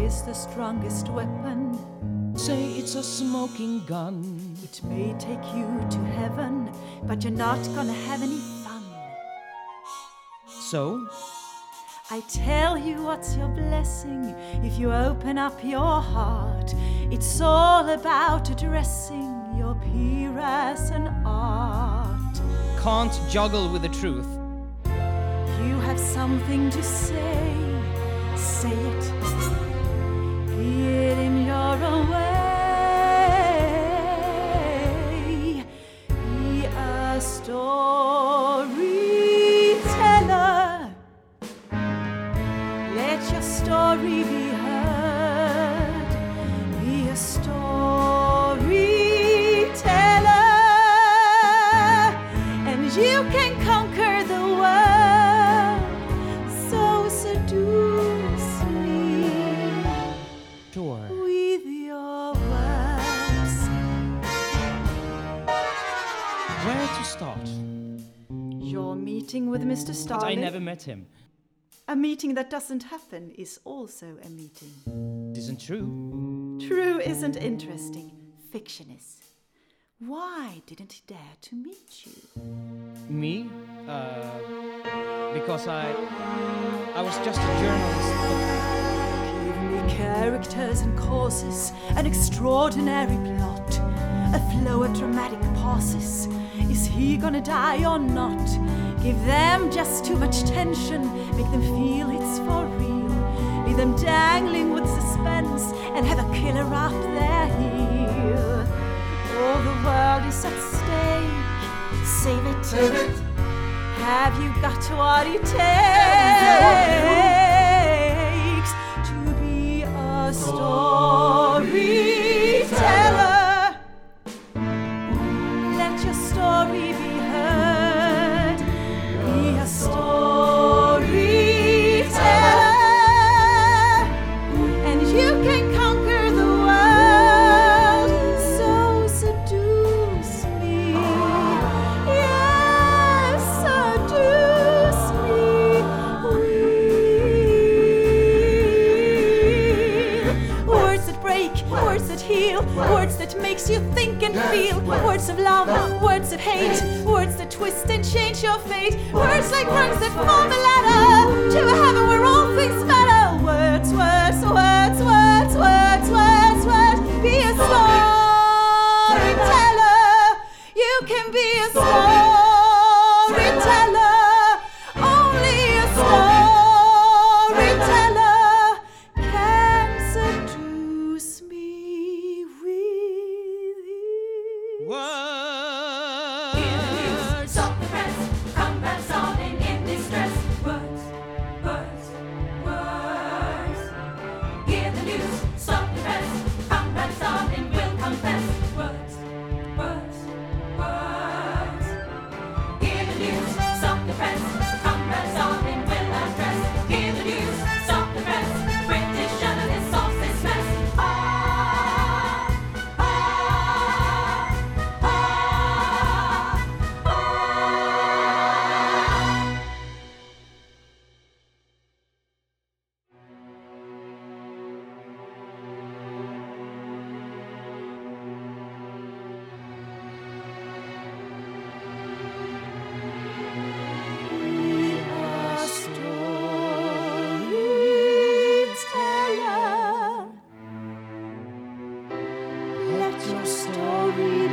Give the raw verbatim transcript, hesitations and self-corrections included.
is the strongest weapon. Say it's a smoking gun. It may take you to heaven, but you're not gonna have any fun. So? I tell you what's your blessing if you open up your heart. It's all about addressing your peer as an art. Can't juggle with the truth. You have something to say, say it. Be it in your own way. Be a storyteller. Let your story be heard. Be a storyteller, and you can conquer the world. So seduce me Sure. with your words. Where to start? Your meeting with Mister But Starling. I never met him. A meeting that doesn't happen is also a meeting. It isn't true. True isn't interesting. Fiction is. Why didn't he dare to meet you? Me? Uh, because I... I was just a journalist. Give me characters and causes, an extraordinary plot, a flow of dramatic pauses. Is he gonna die or not? Give them just too much tension, make them feel it's for real. Leave them dangling with suspense and have a killer up their heel. Oh, the world is at stake. Save it. Save it. Have you got what it takes to be a storyteller? Let your story be heard. Be a storyteller, and you can conquer the world. So seduce me, yes, seduce me with words that break, words that heal, words that makes you think and feel, words of love, words of hate, words that twist and change your fate, words like rungs that form a ladder to a heaven where all things matter. Words, words, words, words, words, words, words. Be a storyteller. You can be a storyteller. Only a storyteller can seduce me with his Words. Stop the press, combat solving in distress. Words, words, words. Hear the news, stop the press, combat solving will confess. Words, words, words. Hear the news, stop the press, combat solving will address. Hear the news, stop the press, British journalists solve this mess. Ah, ah, ah, ah. a storyteller. Let your story